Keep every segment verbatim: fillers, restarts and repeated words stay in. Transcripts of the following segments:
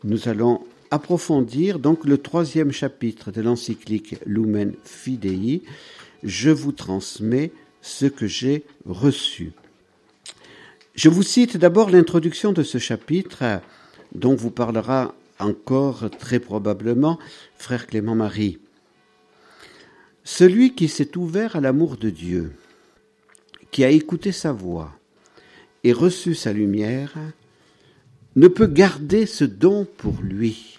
Nous allons approfondir donc le troisième chapitre de l'encyclique Lumen Fidei. Je vous transmets ce que j'ai reçu. Je vous cite d'abord l'introduction de ce chapitre, dont vous parlera encore très probablement frère Clément Marie. Celui qui s'est ouvert à l'amour de Dieu, qui a écouté sa voix et reçu sa lumière, ne peut garder ce don pour lui,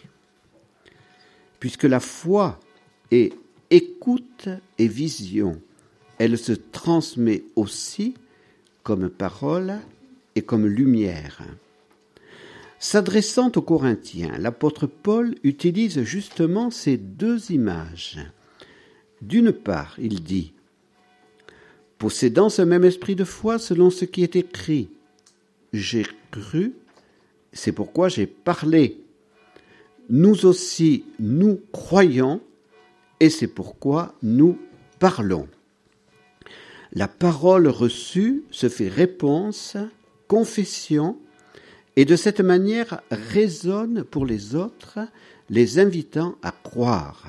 puisque la foi est écoute et vision. Elle se transmet aussi comme parole et comme lumière. S'adressant aux Corinthiens, l'apôtre Paul utilise justement ces deux images. D'une part, il dit « Possédant ce même esprit de foi selon ce qui est écrit, j'ai cru, c'est pourquoi j'ai parlé. Nous aussi, nous croyons, et c'est pourquoi nous parlons. » La parole reçue se fait réponse, confession, et de cette manière résonne pour les autres, les invitant à croire.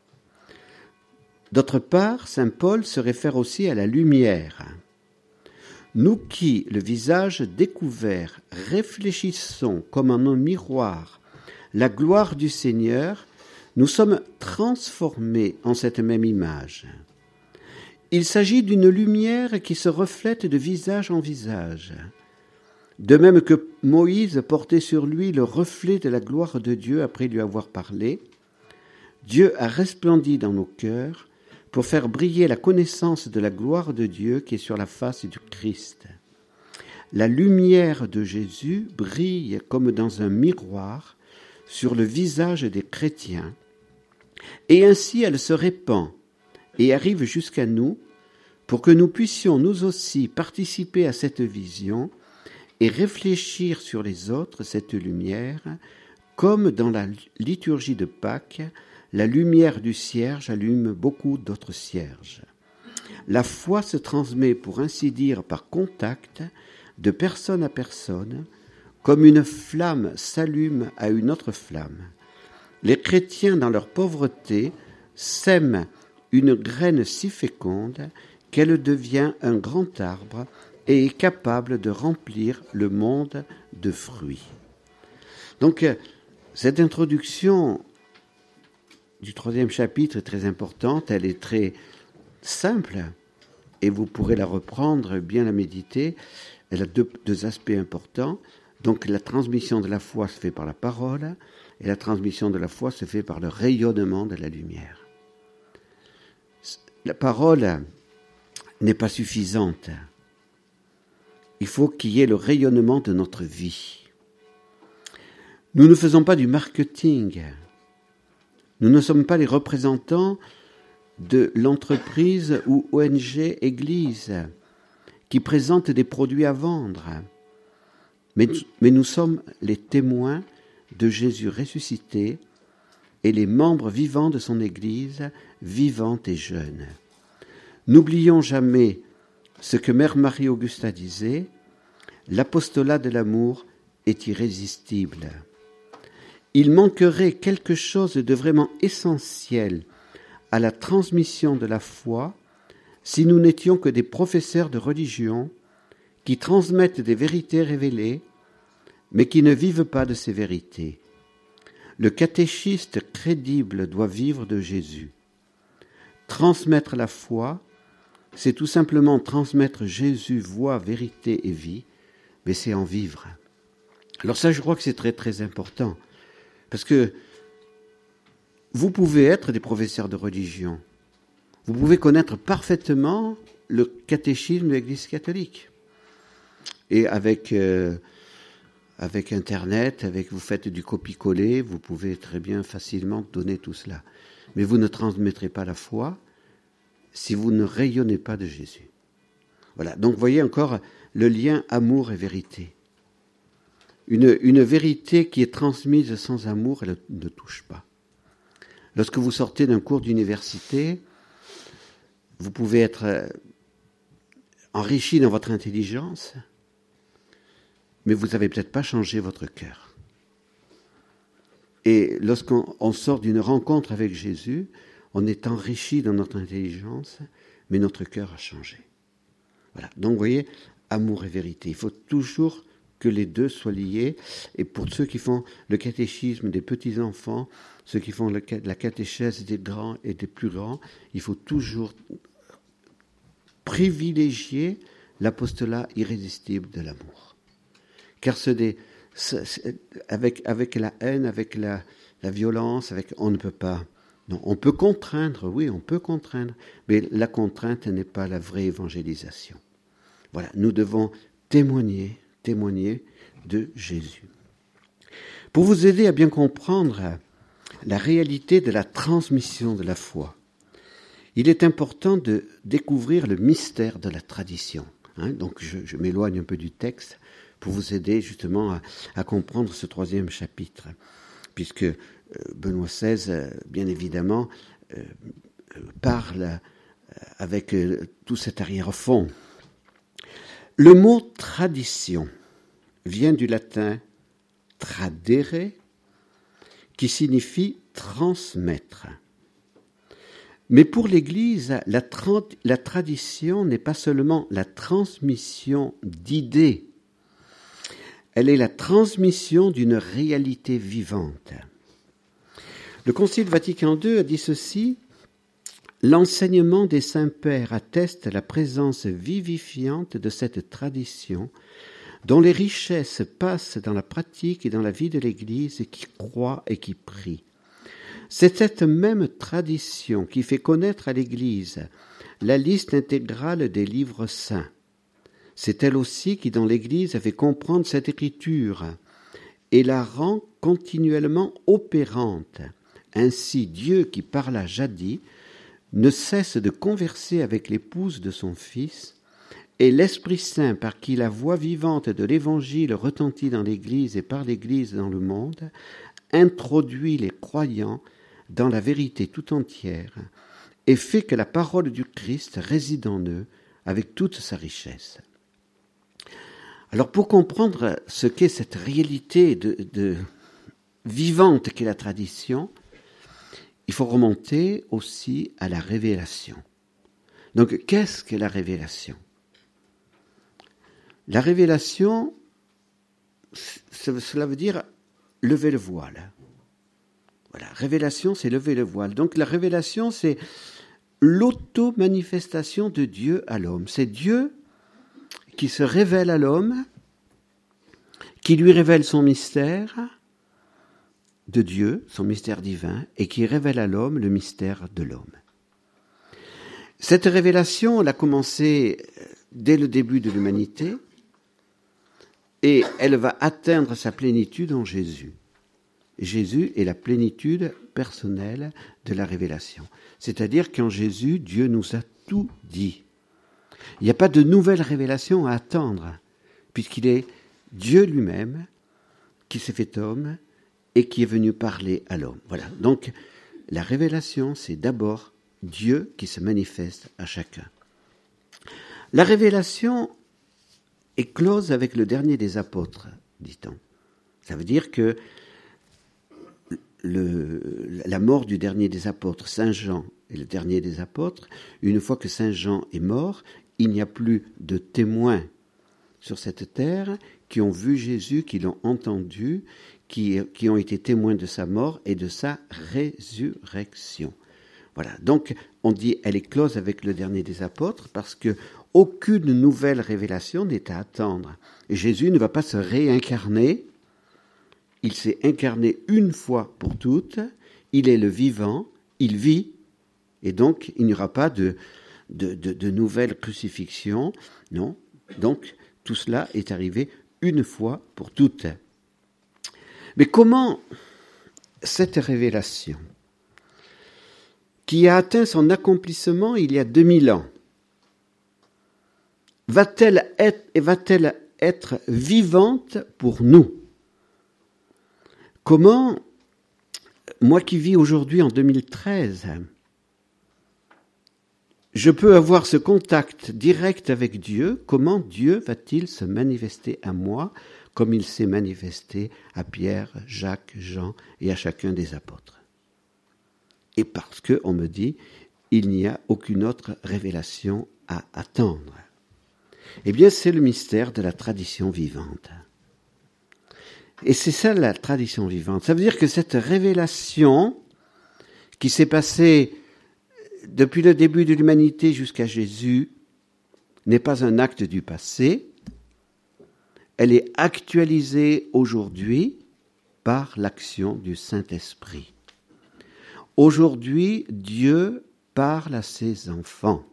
D'autre part, saint Paul se réfère aussi à la lumière. Nous qui, le visage découvert, réfléchissons comme en un miroir la gloire du Seigneur, nous sommes transformés en cette même image. Il s'agit d'une lumière qui se reflète de visage en visage. De même que Moïse portait sur lui le reflet de la gloire de Dieu après lui avoir parlé, Dieu a resplendi dans nos cœurs pour faire briller la connaissance de la gloire de Dieu qui est sur la face du Christ. La lumière de Jésus brille comme dans un miroir sur le visage des chrétiens, et ainsi elle se répand et arrive jusqu'à nous pour que nous puissions nous aussi participer à cette vision et réfléchir sur les autres cette lumière, comme dans la liturgie de Pâques, la lumière du cierge allume beaucoup d'autres cierges. La foi se transmet, pour ainsi dire, par contact, de personne à personne, comme une flamme s'allume à une autre flamme. Les chrétiens, dans leur pauvreté, sèment une graine si féconde qu'elle devient un grand arbre et est capable de remplir le monde de fruits. Donc, cette introduction du troisième chapitre est très importante, elle est très simple, et vous pourrez la reprendre, bien la méditer. Elle a deux, deux aspects importants. Donc, la transmission de la foi se fait par la parole, et la transmission de la foi se fait par le rayonnement de la lumière. La parole n'est pas suffisante. Il faut qu'il y ait le rayonnement de notre vie. Nous ne faisons pas du marketing. Nous ne sommes pas les représentants de l'entreprise ou O N G Église qui présentent des produits à vendre. Mais, mais nous sommes les témoins de Jésus ressuscité et les membres vivants de son Église, vivante et jeune. N'oublions jamais ce que Mère Marie-Augusta disait, l'apostolat de l'amour est irrésistible. Il manquerait quelque chose de vraiment essentiel à la transmission de la foi si nous n'étions que des professeurs de religion qui transmettent des vérités révélées, mais qui ne vivent pas de ces vérités. Le catéchiste crédible doit vivre de Jésus. Transmettre la foi, c'est tout simplement transmettre Jésus, voie, vérité et vie, mais c'est en vivre. Alors ça, je crois que c'est très très important, parce que vous pouvez être des professeurs de religion, vous pouvez connaître parfaitement le catéchisme de l'Église catholique, et avec euh, avec Internet, avec vous faites du copier-coller, vous pouvez très bien facilement donner tout cela, mais vous ne transmettrez pas la foi si vous ne rayonnez pas de Jésus. Voilà, donc voyez encore le lien amour et vérité. Une, une vérité qui est transmise sans amour, elle ne touche pas. Lorsque vous sortez d'un cours d'université, vous pouvez être enrichi dans votre intelligence, mais vous n'avez peut-être pas changé votre cœur. Et lorsqu'on on sort d'une rencontre avec Jésus, on est enrichi dans notre intelligence, mais notre cœur a changé. Voilà. Donc, vous voyez, amour et vérité. Il faut toujours que les deux soient liés. Et pour ceux qui font le catéchisme des petits-enfants, ceux qui font le, la catéchèse des grands et des plus grands, il faut toujours privilégier l'apostolat irrésistible de l'amour. Car ce des, ce, avec, avec la haine, avec la, la violence, avec, on ne peut pas. Non, on peut contraindre, oui, on peut contraindre, mais la contrainte n'est pas la vraie évangélisation. Voilà, nous devons témoigner, témoigner de Jésus. Pour vous aider à bien comprendre la réalité de la transmission de la foi, il est important de découvrir le mystère de la tradition. Hein, donc je, je m'éloigne un peu du texte pour vous aider justement à, à comprendre ce troisième chapitre, puisque euh, Benoît seize, euh, bien évidemment, euh, euh, parle euh, avec euh, tout cet arrière-fond. Le mot tradition vient du latin tradere, qui signifie transmettre. Mais pour l'Église, la, tra- la tradition n'est pas seulement la transmission d'idées, elle est la transmission d'une réalité vivante. Le Concile Vatican deux a dit ceci: l'enseignement des saints-pères atteste la présence vivifiante de cette tradition, dont les richesses passent dans la pratique et dans la vie de l'Église qui croit et qui prie. C'est cette même tradition qui fait connaître à l'Église la liste intégrale des livres saints. C'est elle aussi qui, dans l'Église, a fait comprendre cette écriture et la rend continuellement opérante. Ainsi, Dieu qui parla jadis ne cesse de converser avec l'épouse de son Fils, et l'Esprit Saint, par qui la voix vivante de l'Évangile retentit dans l'Église et par l'Église dans le monde, introduit les croyants dans la vérité tout entière et fait que la parole du Christ réside en eux avec toute sa richesse. Alors pour comprendre ce qu'est cette réalité de, de vivante qu'est la tradition, il faut remonter aussi à la révélation. Donc qu'est-ce que la révélation ? La révélation, cela veut dire lever le voile. Voilà, révélation, c'est lever le voile. Donc la révélation, c'est l'auto-manifestation de Dieu à l'homme. C'est Dieu qui se révèle à l'homme, qui lui révèle son mystère de Dieu, son mystère divin, et qui révèle à l'homme le mystère de l'homme. Cette révélation, elle a commencé dès le début de l'humanité, et elle va atteindre sa plénitude en Jésus. Jésus est la plénitude personnelle de la révélation. C'est-à-dire qu'en Jésus, Dieu nous a tout dit. Il n'y a pas de nouvelle révélation à attendre, puisqu'il est Dieu lui-même qui s'est fait homme et qui est venu parler à l'homme. Voilà. Donc, la révélation, c'est d'abord Dieu qui se manifeste à chacun. La révélation est close avec le dernier des apôtres, dit-on. Ça veut dire que le, la mort du dernier des apôtres, Saint Jean est le dernier des apôtres, une fois que Saint Jean est mort, il n'y a plus de témoins sur cette terre qui ont vu Jésus, qui l'ont entendu, qui, qui ont été témoins de sa mort et de sa résurrection. Voilà, donc on dit elle est close avec le dernier des apôtres parce que aucune nouvelle révélation n'est à attendre. Et Jésus ne va pas se réincarner, il s'est incarné une fois pour toutes, il est le vivant, il vit, et donc il n'y aura pas de, de, de, de nouvelles crucifixions, non. Donc tout cela est arrivé une fois pour toutes. Mais comment cette révélation, qui a atteint son accomplissement il y a deux mille ans, va-t-elle être, va-t-elle être vivante pour nous ? Comment, moi qui vis aujourd'hui en deux mille treize, je peux avoir ce contact direct avec Dieu? Comment Dieu va-t-il se manifester à moi? comme il s'est manifesté à Pierre, Jacques, Jean et à chacun des apôtres. Et parce que, on me dit, il n'y a aucune autre révélation à attendre. Eh bien, c'est le mystère de la tradition vivante. Et c'est ça la tradition vivante. Ça veut dire que cette révélation qui s'est passée depuis le début de l'humanité jusqu'à Jésus n'est pas un acte du passé, elle est actualisée aujourd'hui par l'action du Saint-Esprit. Aujourd'hui, Dieu parle à ses enfants.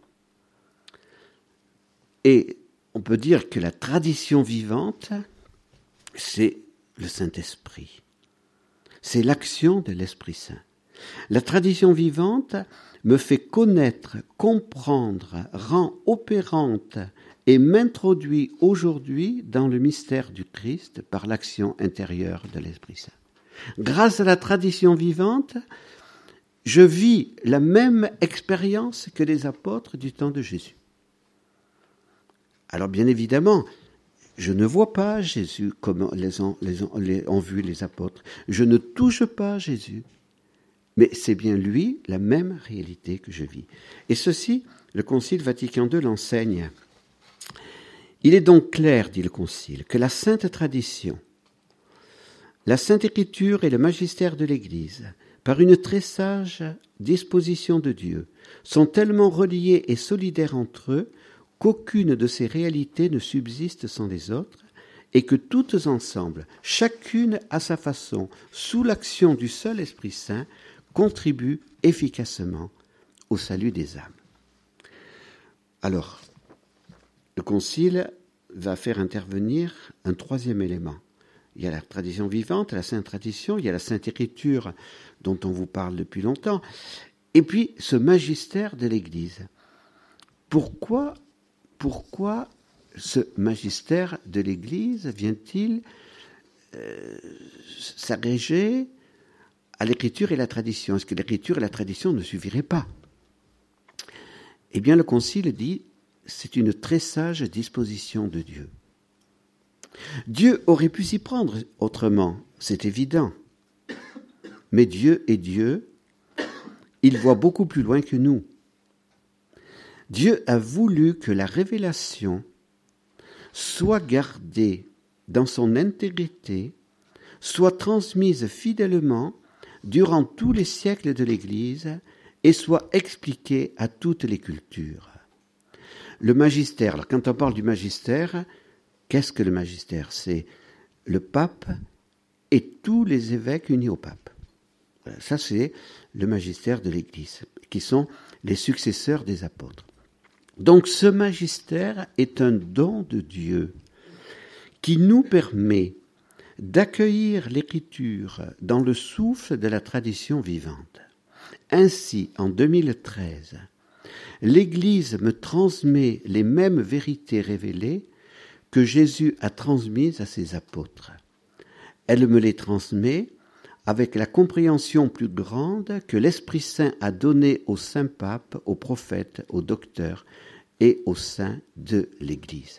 Et on peut dire que la tradition vivante, c'est le Saint-Esprit. C'est l'action de l'Esprit Saint. La tradition vivante me fait connaître, comprendre, rend opérante et m'introduit aujourd'hui dans le mystère du Christ par l'action intérieure de l'Esprit Saint. Grâce à la tradition vivante, je vis la même expérience que les apôtres du temps de Jésus. Alors bien évidemment, je ne vois pas Jésus comme les ont, les ont, les ont vu les apôtres. Je ne touche pas Jésus. Mais c'est bien lui, la même réalité que je vis. Et ceci, le Concile Vatican deux l'enseigne. Il est donc clair, dit le Concile, que la Sainte Tradition, la Sainte Écriture et le magistère de l'Église, par une très sage disposition de Dieu, sont tellement reliés et solidaires entre eux qu'aucune de ces réalités ne subsiste sans les autres, et que toutes ensemble, chacune à sa façon, sous l'action du seul Esprit Saint, contribuent efficacement au salut des âmes. Alors, le Concile va faire intervenir un troisième élément. Il y a la tradition vivante, la Sainte Tradition, il y a la Sainte Écriture dont on vous parle depuis longtemps, et puis ce magistère de l'Église. Pourquoi, pourquoi ce magistère de l'Église vient-il euh, s'agréger à l'Écriture et la tradition? Est-ce que l'Écriture et la tradition ne suffiraient pas? Eh bien, le Concile dit, c'est une très sage disposition de Dieu. Dieu aurait pu s'y prendre autrement, c'est évident. Mais Dieu est Dieu, il voit beaucoup plus loin que nous. Dieu a voulu que la révélation soit gardée dans son intégrité, soit transmise fidèlement durant tous les siècles de l'Église et soit expliquée à toutes les cultures. Le magistère, alors quand on parle du magistère, qu'est-ce que le magistère? C'est le pape et tous les évêques unis au pape. Voilà, ça c'est le magistère de l'Église, qui sont les successeurs des apôtres. Donc ce magistère est un don de Dieu qui nous permet d'accueillir l'Écriture dans le souffle de la tradition vivante. Ainsi, en deux mille treize, l'Église me transmet les mêmes vérités révélées que Jésus a transmises à ses apôtres. Elle me les transmet avec la compréhension plus grande que l'Esprit Saint a donnée au Saint-Pape, aux prophètes, aux docteurs et aux saints de l'Église.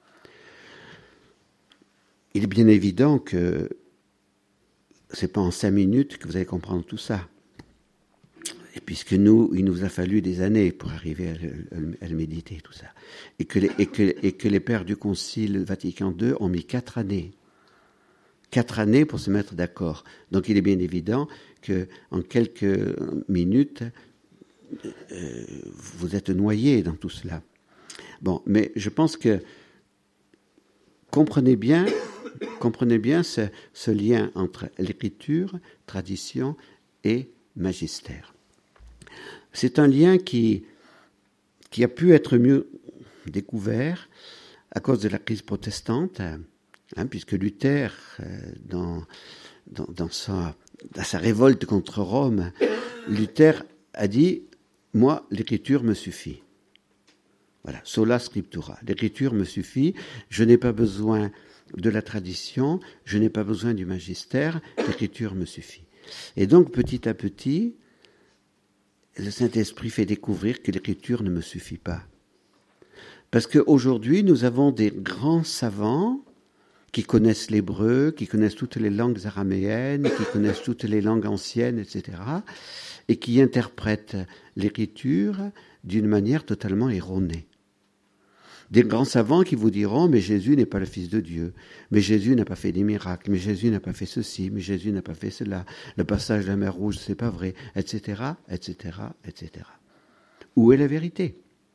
Il est bien évident que ce n'est pas en cinq minutes que vous allez comprendre tout ça. Et puisque nous, il nous a fallu des années pour arriver à le, à le méditer, tout ça. Et que, les, et, que, et que les pères du Concile Vatican deux ont mis quatre années. Quatre années pour se mettre d'accord. Donc il est bien évident qu'en quelques minutes, euh, vous êtes noyés dans tout cela. Bon, mais je pense que comprenez bien, comprenez bien ce, ce lien entre l'écriture, tradition et magistère. C'est un lien qui, qui a pu être mieux découvert à cause de la crise protestante, hein, puisque Luther, euh, dans, dans, dans, sa, dans sa révolte contre Rome, Luther a dit « Moi, l'écriture me suffit ». Voilà, sola scriptura. L'écriture me suffit, je n'ai pas besoin de la tradition, je n'ai pas besoin du magistère, l'écriture me suffit. Et donc, petit à petit, le Saint-Esprit fait découvrir que l'écriture ne me suffit pas. Parce qu'aujourd'hui, nous avons des grands savants qui connaissent l'hébreu, qui connaissent toutes les langues araméennes, qui connaissent toutes les langues anciennes, et cetera, et qui interprètent l'écriture d'une manière totalement erronée. Des grands savants qui vous diront « mais Jésus n'est pas le Fils de Dieu, mais Jésus n'a pas fait des miracles, mais Jésus n'a pas fait ceci, mais Jésus n'a pas fait cela, le passage de la mer Rouge, c'est pas vrai, et cetera, et cetera, et cetera » Où est la vérité?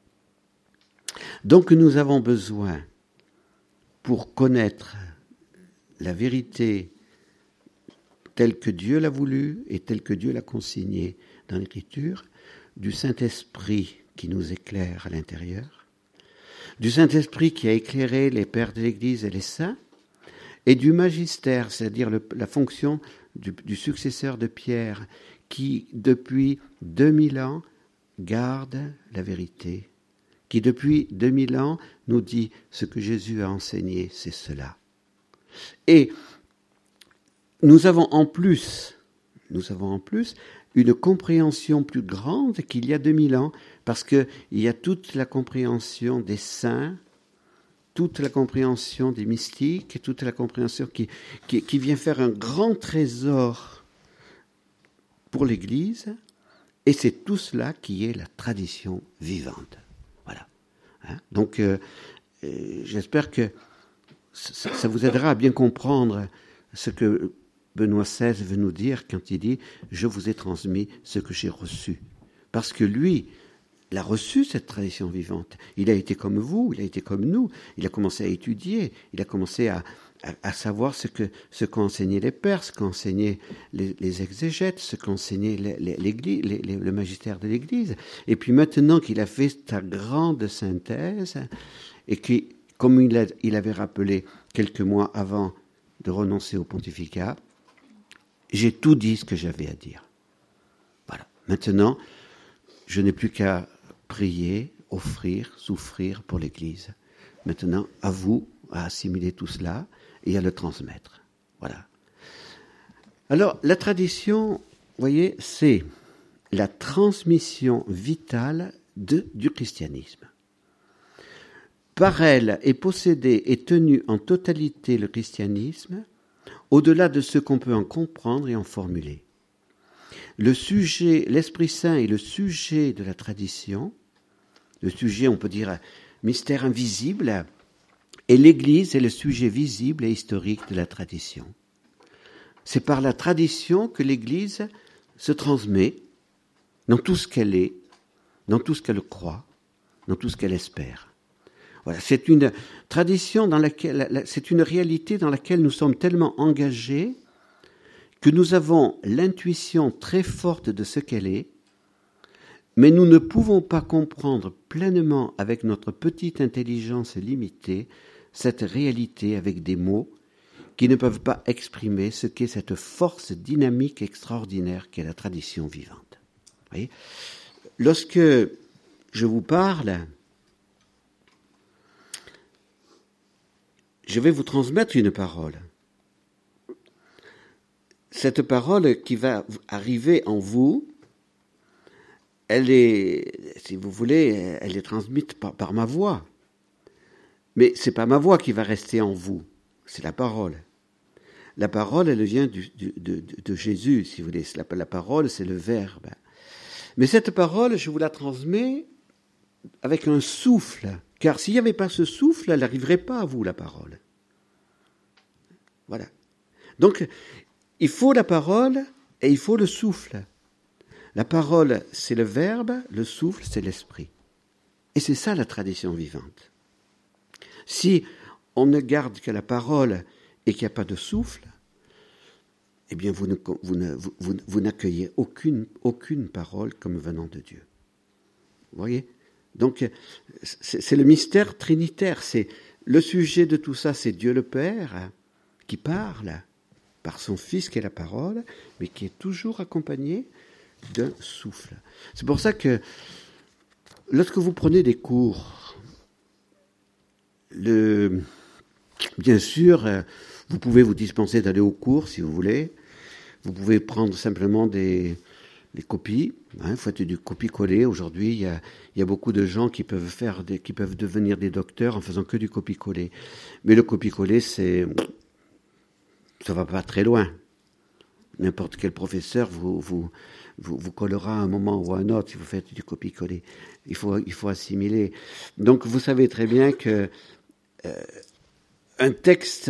Donc nous avons besoin, pour connaître la vérité telle que Dieu l'a voulu et telle que Dieu l'a consignée dans l'Écriture, du Saint-Esprit qui nous éclaire à l'intérieur, du Saint-Esprit qui a éclairé les pères de l'Église et les saints, et du magistère, c'est-à-dire le, la fonction du, du successeur de Pierre, qui depuis deux mille ans garde la vérité, qui depuis deux mille ans nous dit ce que Jésus a enseigné, c'est cela. Et nous avons en plus, nous avons en plus une compréhension plus grande qu'il y a deux mille ans, parce qu'il y a toute la compréhension des saints, toute la compréhension des mystiques, toute la compréhension qui, qui, qui vient faire un grand trésor pour l'Église, et c'est tout cela qui est la tradition vivante. Voilà. Hein? Donc, euh, euh, j'espère que ça, ça vous aidera à bien comprendre ce que Benoît seize veut nous dire quand il dit « Je vous ai transmis ce que j'ai reçu ». Parce que lui, il a reçu cette tradition vivante. Il a été comme vous, il a été comme nous. Il a commencé à étudier, il a commencé à, à, à savoir ce que ce qu'ont enseigné les pères, ce qu'ont enseigné les, les exégètes, ce qu'ont enseigné les, les, l'église, les, les, le magistère de l'Église. Et puis maintenant qu'il a fait sa grande synthèse, et qui, comme il, a, il avait rappelé quelques mois avant de renoncer au pontificat, j'ai tout dit ce que j'avais à dire. Voilà. Maintenant, je n'ai plus qu'à prier, offrir, souffrir pour l'Église. Maintenant, à vous, à assimiler tout cela et à le transmettre. Voilà. Alors, la tradition, vous voyez, c'est la transmission vitale de, du christianisme. Par elle est possédé et tenu en totalité le christianisme, au-delà de ce qu'on peut en comprendre et en formuler. Le sujet, l'Esprit Saint est le sujet de la tradition, le sujet, on peut dire, mystère invisible, et l'Église est le sujet visible et historique de la tradition. C'est par la tradition que l'Église se transmet dans tout ce qu'elle est, dans tout ce qu'elle croit, dans tout ce qu'elle espère. Voilà, c'est une tradition dans laquelle, c'est une réalité dans laquelle nous sommes tellement engagés que nous avons l'intuition très forte de ce qu'elle est, mais nous ne pouvons pas comprendre pleinement avec notre petite intelligence limitée cette réalité avec des mots qui ne peuvent pas exprimer ce qu'est cette force dynamique extraordinaire qu'est la tradition vivante. Vous voyez ? Lorsque je vous parle, je vais vous transmettre une parole. Cette parole qui va arriver en vous, elle est, si vous voulez, elle est transmise par, par ma voix. Mais c'est pas ma voix qui va rester en vous, c'est la parole. La parole, elle vient du, du, de, de Jésus, si vous voulez. La, la parole, c'est le Verbe. Mais cette parole, je vous la transmets avec un souffle. Car s'il n'y avait pas ce souffle, elle n'arriverait pas à vous, la parole. Voilà. Donc, il faut la parole et il faut le souffle. La parole, c'est le verbe, le souffle, c'est l'esprit. Et c'est ça la tradition vivante. Si on ne garde que la parole et qu'il n'y a pas de souffle, eh bien vous, ne, vous, ne, vous, vous n'accueillez aucune, aucune parole comme venant de Dieu. Vous voyez ? Donc, c'est, c'est le mystère trinitaire. C'est, le sujet de tout ça, c'est Dieu le Père qui parle par son Fils qui est la parole, mais qui est toujours accompagné d'un souffle. C'est pour ça que lorsque vous prenez des cours, le, bien sûr, vous pouvez vous dispenser d'aller aux cours si vous voulez. Vous pouvez prendre simplement des, les copies, hein, faites du copier-coller. Aujourd'hui, il y a, il y a beaucoup de gens qui peuvent faire, des, qui peuvent devenir des docteurs en faisant que du copier-coller. Mais le copier-coller, c'est, ça va pas très loin. N'importe quel professeur vous, vous, vous, vous collera à un moment ou à un autre si vous faites du copier-coller. Il faut, il faut assimiler. Donc, vous savez très bien que euh, un texte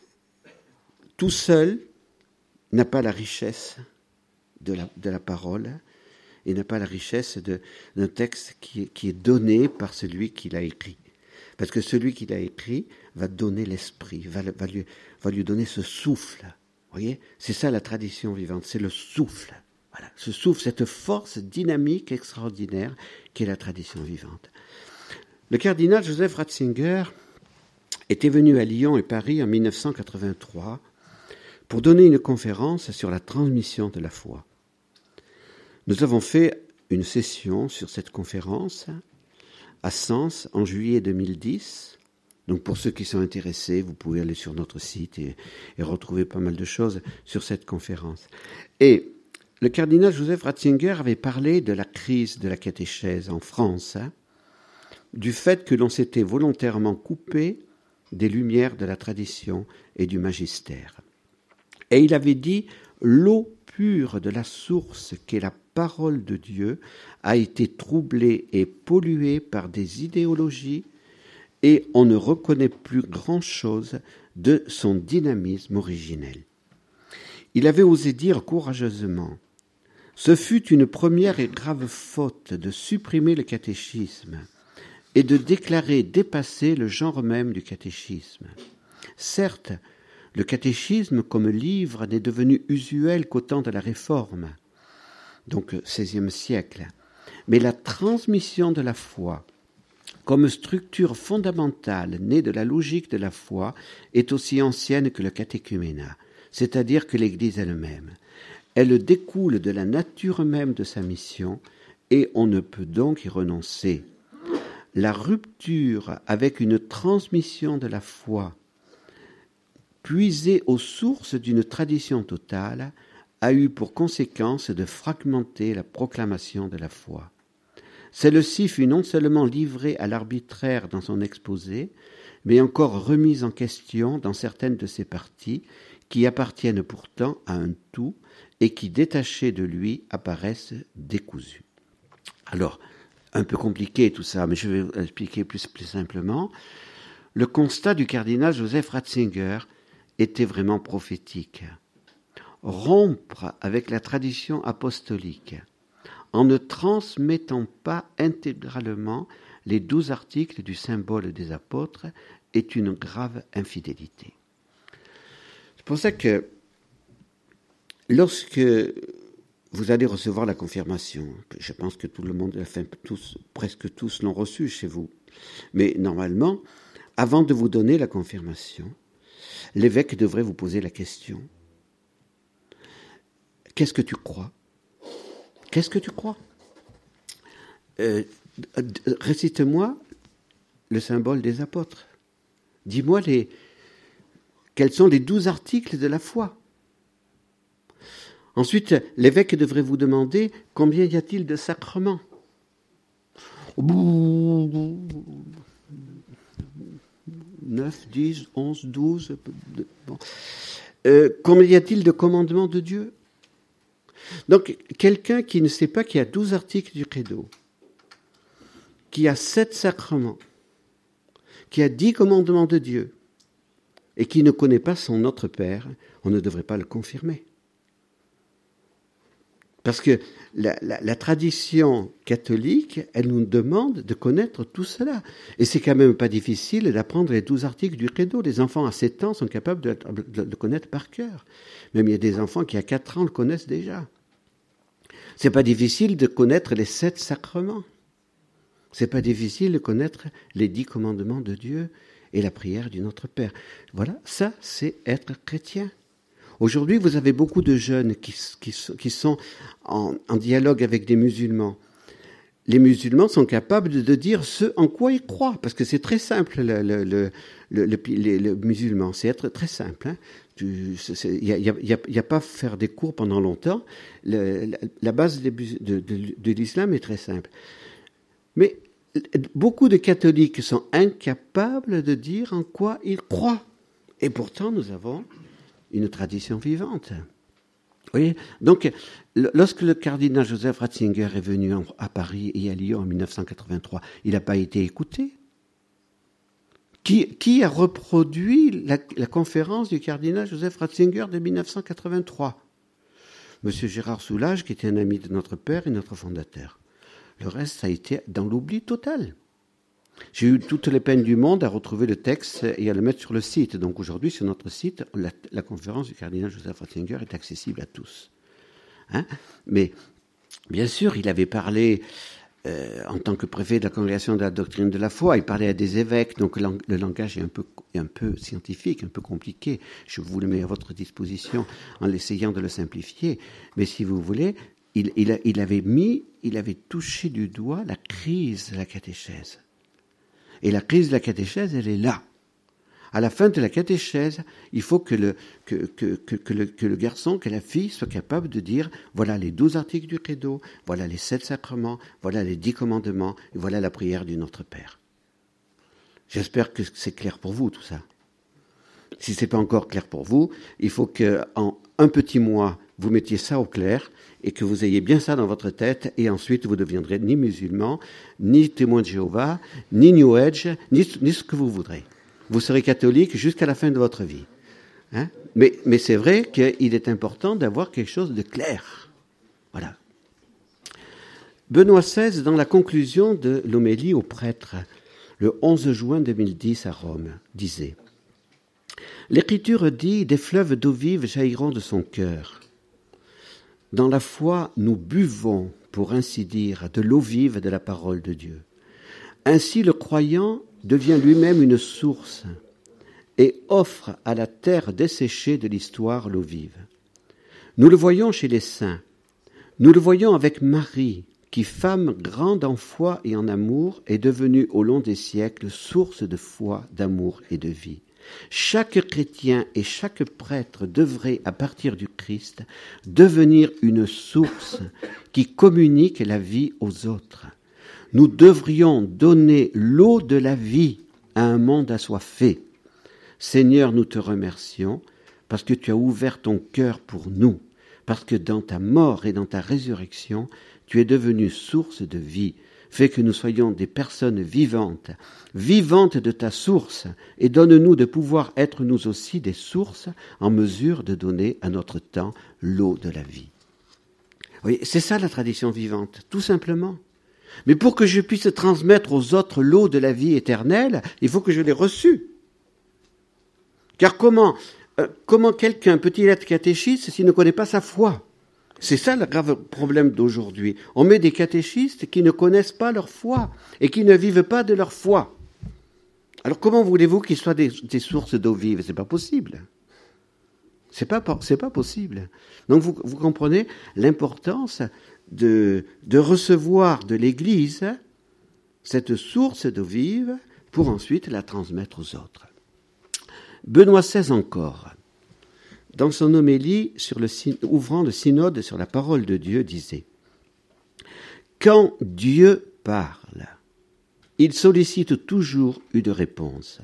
tout seul n'a pas la richesse de la, de la parole et n'a pas la richesse de, d'un texte qui est, qui est donné par celui qui l'a écrit. Parce que celui qui l'a écrit va donner l'esprit, va, va, lui, va lui donner ce souffle. Vous voyez ? C'est ça la tradition vivante, c'est le souffle. Voilà, ce souffle, cette force dynamique extraordinaire qui est la tradition vivante. Le cardinal Joseph Ratzinger était venu à Lyon et Paris en dix-neuf cent quatre-vingt-trois pour donner une conférence sur la transmission de la foi. Nous avons fait une session sur cette conférence à Sens en juillet deux mille dix. Donc pour ceux qui sont intéressés, vous pouvez aller sur notre site et, et retrouver pas mal de choses sur cette conférence. Et le cardinal Joseph Ratzinger avait parlé de la crise de la catéchèse en France, hein, du fait que l'on s'était volontairement coupé des lumières de la tradition et du magistère. Et il avait dit « L'eau pure de la source qu'est la parole de Dieu a été troublée et polluée par des idéologies et on ne reconnaît plus grand-chose de son dynamisme originel. » Il avait osé dire courageusement « Ce fut une première et grave faute de supprimer le catéchisme et de déclarer dépasser le genre même du catéchisme. Certes, le catéchisme comme livre n'est devenu usuel qu'au temps de la Réforme, donc seizième siècle, mais la transmission de la foi comme structure fondamentale née de la logique de la foi est aussi ancienne que le catéchuménat, c'est-à-dire que l'Église elle-même. Elle découle de la nature même de sa mission et on ne peut donc y renoncer. La rupture avec une transmission de la foi puisée aux sources d'une tradition totale a eu pour conséquence de fragmenter la proclamation de la foi. Celle-ci fut non seulement livrée à l'arbitraire dans son exposé, mais encore remise en question dans certaines de ses parties qui appartiennent pourtant à un tout et qui, détachées de lui, apparaissent décousues. Alors, un peu compliqué tout ça, mais je vais expliquer plus, plus simplement. Le constat du cardinal Joseph Ratzinger était vraiment prophétique. Rompre avec la tradition apostolique en ne transmettant pas intégralement les douze articles du symbole des apôtres est une grave infidélité. C'est pour ça que lorsque vous allez recevoir la confirmation, je pense que tout le monde, enfin tous, presque tous l'ont reçu chez vous, mais normalement, avant de vous donner la confirmation, l'évêque devrait vous poser la question. Qu'est-ce que tu crois ? Qu'est-ce que tu crois ? euh, Récite-moi le symbole des apôtres. Dis-moi les, quels sont les douze articles de la foi. Ensuite, l'évêque devrait vous demander combien y a-t-il de sacrements ? neuf, dix, onze, douze. Bon. Euh, combien y a-t-il de commandements de Dieu ? Donc, quelqu'un qui ne sait pas qu'il y a douze articles du credo, qui a sept sacrements, qui a dix commandements de Dieu, et qui ne connaît pas son Notre Père, on ne devrait pas le confirmer. Parce que la, la, la tradition catholique, elle nous demande de connaître tout cela. Et c'est quand même pas difficile d'apprendre les douze articles du credo. Les enfants à sept ans sont capables de, de, de le connaître par cœur. Même il y a des enfants qui à quatre ans le connaissent déjà. C'est pas difficile de connaître les sept sacrements. C'est pas difficile de connaître les dix commandements de Dieu et la prière du Notre Père. Voilà, ça c'est être chrétien. Aujourd'hui, vous avez beaucoup de jeunes qui, qui, qui sont en, en dialogue avec des musulmans. Les musulmans sont capables de, de dire ce en quoi ils croient, parce que c'est très simple, le, le, le, le, le, le musulman, c'est être très simple. Hein. Il n'y a, y a, y a, y a pas à faire des cours pendant longtemps. Le, la, la base de, de, de, de l'islam est très simple. Mais beaucoup de catholiques sont incapables de dire en quoi ils croient. Et pourtant, nous avons une tradition vivante. Vous voyez ? Donc, lorsque le cardinal Joseph Ratzinger est venu à Paris et à Lyon en mille neuf cent quatre-vingt-trois, il n'a pas été écouté. Qui, qui a reproduit la, la conférence du cardinal Joseph Ratzinger de mille neuf cent quatre-vingt-trois ? Monsieur Gérard Soulages, qui était un ami de notre père et notre fondateur. Le reste, ça a été dans l'oubli total. J'ai eu toutes les peines du monde à retrouver le texte et à le mettre sur le site. Donc aujourd'hui, sur notre site, la, la conférence du cardinal Joseph Ratzinger est accessible à tous. Hein ? Mais bien sûr, il avait parlé euh, en tant que préfet de la congrégation de la doctrine de la foi. Il parlait à des évêques, donc le, le langage est un peu, un peu scientifique, un peu compliqué. Je vous le mets à votre disposition en essayant de le simplifier. Mais si vous voulez, il, il, il avait mis, il avait touché du doigt la crise de la catéchèse. Et la crise de la catéchèse, elle est là. À la fin de la catéchèse, il faut que le, que, que, que, que, le, que le garçon, que la fille soit capable de dire voilà les douze articles du credo, voilà les sept sacrements, voilà les dix commandements, et voilà la prière du Notre Père. J'espère que c'est clair pour vous tout ça. Si ce n'est pas encore clair pour vous, il faut qu'en un petit mois, vous mettiez ça au clair et que vous ayez bien ça dans votre tête, et ensuite vous ne deviendrez ni musulman, ni témoin de Jéhovah, ni New Age, ni, ni ce que vous voudrez. Vous serez catholique jusqu'à la fin de votre vie. Hein ? Mais, mais c'est vrai qu'il est important d'avoir quelque chose de clair. Voilà. Benoît seize, dans la conclusion de l'homélie aux prêtres, le onze juin deux mille dix à Rome, disait « L'Écriture dit « Des fleuves d'eau vive jailliront de son cœur ». Dans la foi, nous buvons, pour ainsi dire, de l'eau vive de la parole de Dieu. Ainsi, le croyant devient lui-même une source et offre à la terre desséchée de l'histoire l'eau vive. Nous le voyons chez les saints. Nous le voyons avec Marie, qui, femme grande en foi et en amour, est devenue au long des siècles source de foi, d'amour et de vie. Chaque chrétien et chaque prêtre devrait, à partir du Christ, devenir une source qui communique la vie aux autres. Nous devrions donner l'eau de la vie à un monde assoiffé. Seigneur, nous te remercions parce que tu as ouvert ton cœur pour nous, parce que dans ta mort et dans ta résurrection, tu es devenu source de vie. Fais que nous soyons des personnes vivantes, vivantes de ta source, et donne-nous de pouvoir être nous aussi des sources en mesure de donner à notre temps l'eau de la vie. Oui, c'est ça la tradition vivante, tout simplement. Mais pour que je puisse transmettre aux autres l'eau de la vie éternelle, il faut que je l'ai reçue. Car comment, euh, comment quelqu'un peut-il être catéchiste s'il ne connaît pas sa foi ? C'est ça le grave problème d'aujourd'hui. On met des catéchistes qui ne connaissent pas leur foi et qui ne vivent pas de leur foi. Alors comment voulez-vous qu'ils soient des, des sources d'eau vive ? C'est pas possible. C'est pas, c'est pas possible. Donc vous, vous comprenez l'importance de, de recevoir de l'Église cette source d'eau vive pour ensuite la transmettre aux autres. Benoît seize encore, dans son homélie sur le, ouvrant le synode sur la parole de Dieu, disait « Quand Dieu parle, il sollicite toujours une réponse.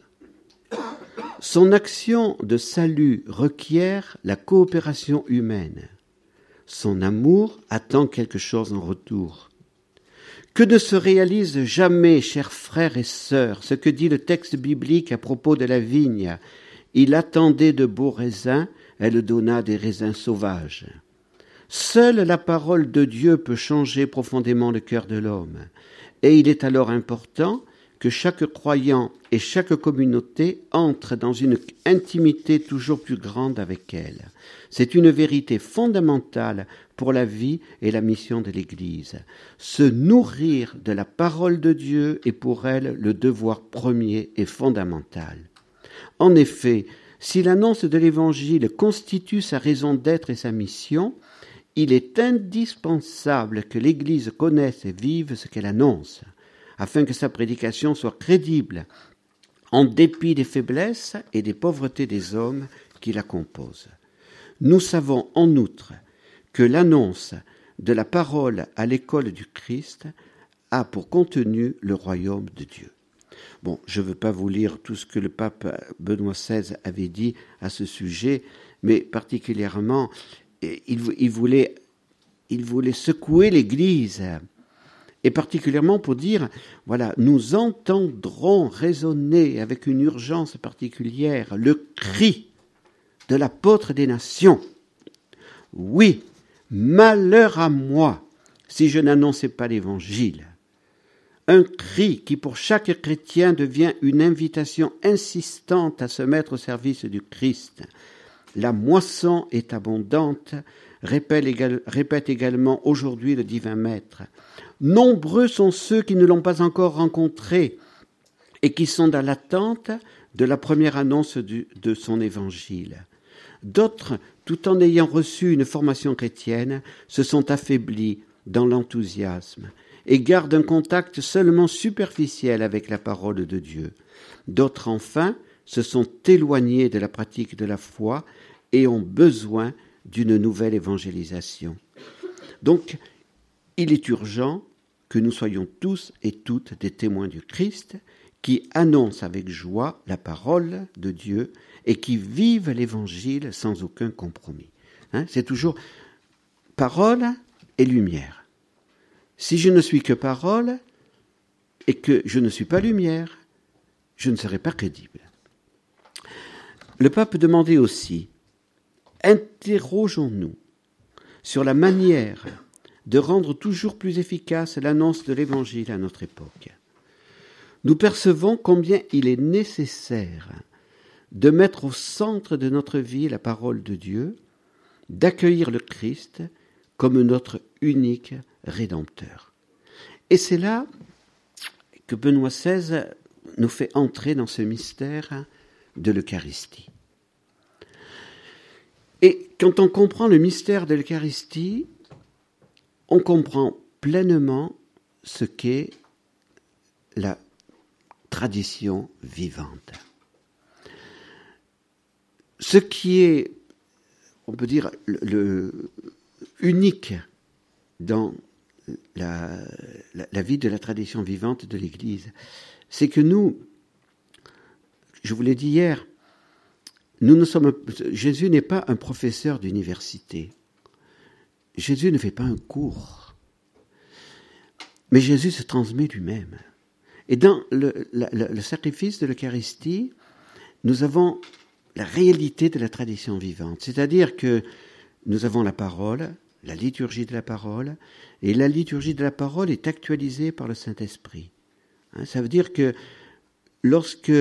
Son action de salut requiert la coopération humaine. Son amour attend quelque chose en retour. Que ne se réalise jamais, chers frères et sœurs, ce que dit le texte biblique à propos de la vigne. Il attendait de beaux raisins, elle donna des raisins sauvages. Seule la parole de Dieu peut changer profondément le cœur de l'homme. Et il est alors important que chaque croyant et chaque communauté entre dans une intimité toujours plus grande avec elle. C'est une vérité fondamentale pour la vie et la mission de l'Église. Se nourrir de la parole de Dieu est pour elle le devoir premier et fondamental. En effet, si l'annonce de l'Évangile constitue sa raison d'être et sa mission, il est indispensable que l'Église connaisse et vive ce qu'elle annonce, afin que sa prédication soit crédible, en dépit des faiblesses et des pauvretés des hommes qui la composent. Nous savons en outre que l'annonce de la parole à l'école du Christ a pour contenu le royaume de Dieu. Bon, je ne veux pas vous lire tout ce que le pape Benoît seize avait dit à ce sujet, mais particulièrement, il, il, voulait, il voulait secouer l'Église, et particulièrement pour dire, voilà, nous entendrons résonner avec une urgence particulière le cri de l'apôtre des nations. Oui, malheur à moi si je n'annonçais pas l'Évangile. Un cri qui pour chaque chrétien devient une invitation insistante à se mettre au service du Christ. La moisson est abondante, répète, égal, répète également aujourd'hui le divin Maître. Nombreux sont ceux qui ne l'ont pas encore rencontré et qui sont dans l'attente de la première annonce du, de son évangile. D'autres, tout en ayant reçu une formation chrétienne, se sont affaiblis dans l'enthousiasme et gardent un contact seulement superficiel avec la parole de Dieu. D'autres, enfin, se sont éloignés de la pratique de la foi et ont besoin d'une nouvelle évangélisation. Donc, il est urgent que nous soyons tous et toutes des témoins du Christ qui annoncent avec joie la parole de Dieu et qui vivent l'Évangile sans aucun compromis. Hein, c'est toujours parole et lumière. Si je ne suis que parole et que je ne suis pas lumière, je ne serai pas crédible. Le pape demandait aussi, interrogeons-nous sur la manière de rendre toujours plus efficace l'annonce de l'Évangile à notre époque. Nous percevons combien il est nécessaire de mettre au centre de notre vie la parole de Dieu, d'accueillir le Christ comme notre unique Rédempteur. Et c'est là que Benoît seize nous fait entrer dans ce mystère de l'Eucharistie. Et quand on comprend le mystère de l'Eucharistie, on comprend pleinement ce qu'est la tradition vivante. Ce qui est, on peut dire, le, le unique dans la, la, la vie de la tradition vivante de l'Église, c'est que nous, je vous l'ai dit hier, nous ne sommes, Jésus n'est pas un professeur d'université. Jésus ne fait pas un cours. Mais Jésus se transmet lui-même. Et dans le, la, le sacrifice de l'Eucharistie, nous avons la réalité de la tradition vivante. C'est-à-dire que nous avons la parole, la liturgie de la parole, et la liturgie de la parole est actualisée par le Saint-Esprit. Hein, ça veut dire que lorsque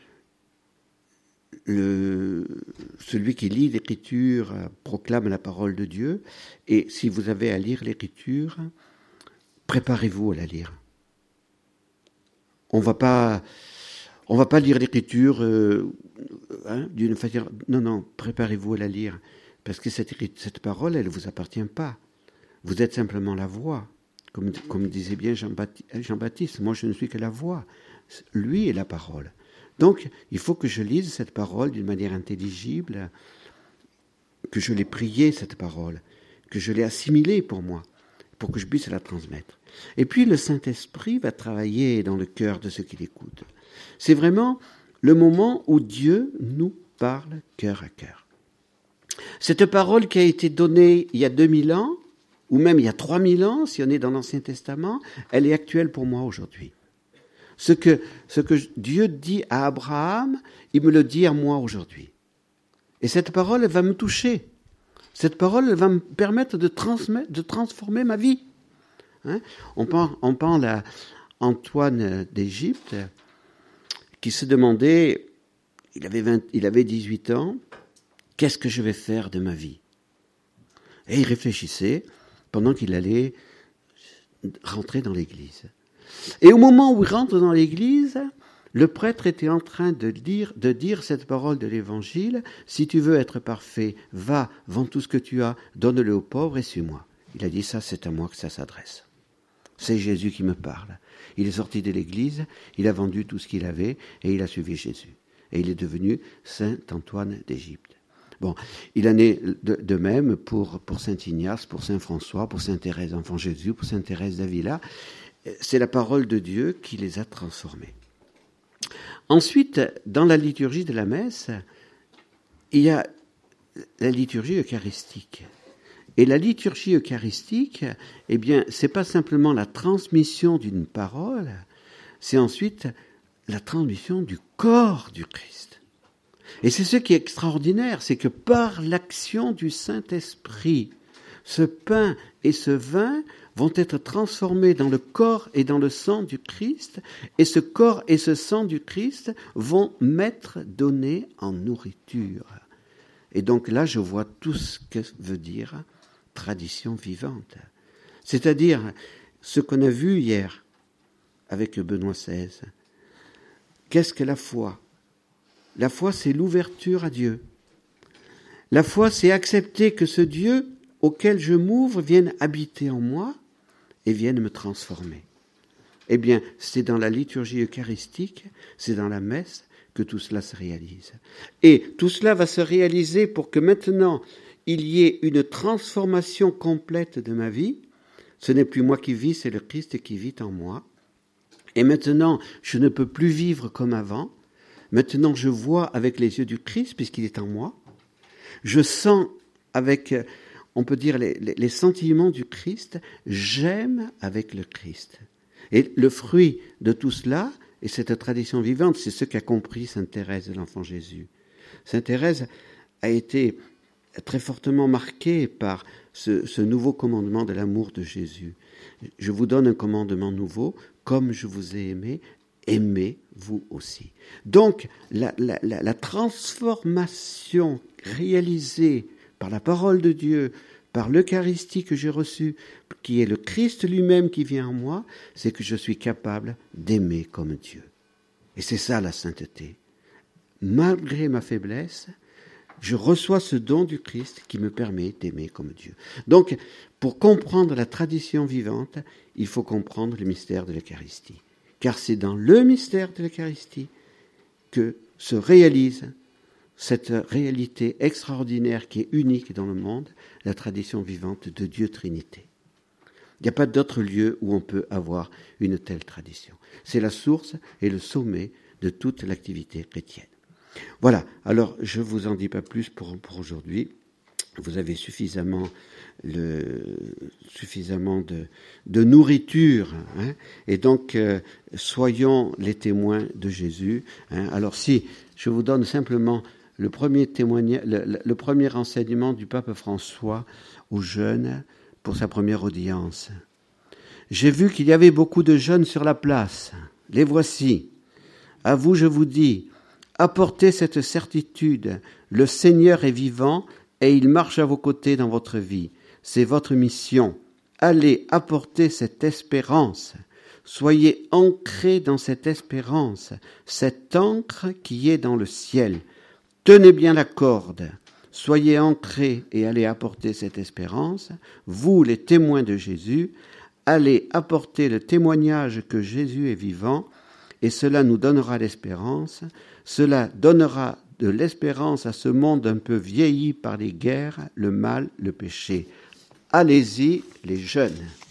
le, celui qui lit l'Écriture proclame la parole de Dieu, et si vous avez à lire l'Écriture, préparez-vous à la lire. On va pas, on va pas lire l'Écriture euh, hein, d'une façon. Non, non, préparez-vous à la lire, parce que cette, cette parole, elle ne vous appartient pas. Vous êtes simplement la voix, comme, comme disait bien Jean-Baptiste, Jean-Baptiste. Moi, je ne suis que la voix. Lui est la parole. Donc, il faut que je lise cette parole d'une manière intelligible, que je l'ai priée, cette parole, que je l'ai assimilée pour moi, pour que je puisse la transmettre. Et puis, le Saint-Esprit va travailler dans le cœur de ceux qui l'écoutent. C'est vraiment le moment où Dieu nous parle cœur à cœur. Cette parole qui a été donnée il y a deux mille ans, ou même il y a trois mille ans, si on est dans l'Ancien Testament, elle est actuelle pour moi aujourd'hui. Ce que, ce que Dieu dit à Abraham, il me le dit à moi aujourd'hui. Et cette parole, elle va me toucher. Cette parole, elle va me permettre de, transmettre, de transformer ma vie. Hein? On parle, on parle à Antoine d'Égypte, qui se demandait, il avait, vingt, il avait dix-huit ans, qu'est-ce que je vais faire de ma vie? Et il réfléchissait pendant qu'il allait rentrer dans l'église. Et au moment où il rentre dans l'église, le prêtre était en train de dire, de dire cette parole de l'évangile, « Si tu veux être parfait, va, vends tout ce que tu as, donne-le aux pauvres et suis-moi. » Il a dit ça, c'est à moi que ça s'adresse. C'est Jésus qui me parle. Il est sorti de l'église, il a vendu tout ce qu'il avait et il a suivi Jésus. Et il est devenu Saint Antoine d'Égypte. Bon, il en est de, de même pour, pour saint Ignace, pour saint François, pour sainte Thérèse d'Enfant Jésus, pour sainte Thérèse d'Avila. C'est la parole de Dieu qui les a transformés. Ensuite, dans la liturgie de la messe, il y a la liturgie eucharistique. Et la liturgie eucharistique, eh bien, c'est pas simplement la transmission d'une parole, c'est ensuite la transmission du corps du Christ. Et c'est ce qui est extraordinaire, c'est que par l'action du Saint-Esprit, ce pain et ce vin vont être transformés dans le corps et dans le sang du Christ, et ce corps et ce sang du Christ vont m'être donnés en nourriture. Et donc là, je vois tout ce que veut dire tradition vivante. C'est-à-dire ce qu'on a vu hier avec Benoît seize. Qu'est-ce que la foi ? La foi, c'est l'ouverture à Dieu. La foi, c'est accepter que ce Dieu auquel je m'ouvre vienne habiter en moi et vienne me transformer. Eh bien, c'est dans la liturgie eucharistique, c'est dans la messe que tout cela se réalise. Et tout cela va se réaliser pour que maintenant, il y ait une transformation complète de ma vie. Ce n'est plus moi qui vis, c'est le Christ qui vit en moi. Et maintenant, je ne peux plus vivre comme avant. Maintenant, je vois avec les yeux du Christ, puisqu'il est en moi. Je sens avec, on peut dire, les, les, les sentiments du Christ. J'aime avec le Christ. Et le fruit de tout cela, et cette tradition vivante, c'est ce qu'a compris sainte Thérèse de l'Enfant Jésus. Sainte Thérèse a été très fortement marquée par ce, ce nouveau commandement de l'amour de Jésus. Je vous donne un commandement nouveau, comme je vous ai aimé, aimez vous aussi. Donc, la, la, la, la transformation réalisée par la parole de Dieu, par l'Eucharistie que j'ai reçue, qui est le Christ lui-même qui vient en moi, c'est que je suis capable d'aimer comme Dieu. Et c'est ça la sainteté. Malgré ma faiblesse, je reçois ce don du Christ qui me permet d'aimer comme Dieu. Donc, pour comprendre la tradition vivante, il faut comprendre le mystère de l'Eucharistie. Car c'est dans le mystère de l'Eucharistie que se réalise cette réalité extraordinaire qui est unique dans le monde, la tradition vivante de Dieu Trinité. Il n'y a pas d'autre lieu où on peut avoir une telle tradition. C'est la source et le sommet de toute l'activité chrétienne. Voilà, alors je ne vous en dis pas plus pour, pour aujourd'hui. Vous avez suffisamment, le, suffisamment de, de nourriture, hein, et donc euh, soyons les témoins de Jésus. Hein. Alors si je vous donne simplement le premier témoignage, le, le premier enseignement du pape François aux jeunes pour sa première audience. J'ai vu qu'il y avait beaucoup de jeunes sur la place. Les voici. À vous je vous dis, apportez cette certitude, le Seigneur est vivant et il marche à vos côtés dans votre vie. C'est votre mission. Allez apporter cette espérance. Soyez ancrés dans cette espérance, cette ancre qui est dans le ciel. Tenez bien la corde. Soyez ancrés et allez apporter cette espérance. Vous, les témoins de Jésus, allez apporter le témoignage que Jésus est vivant et cela nous donnera l'espérance. Cela donnera de l'espérance à ce monde un peu vieilli par les guerres, le mal, le péché. Allez-y, les jeunes.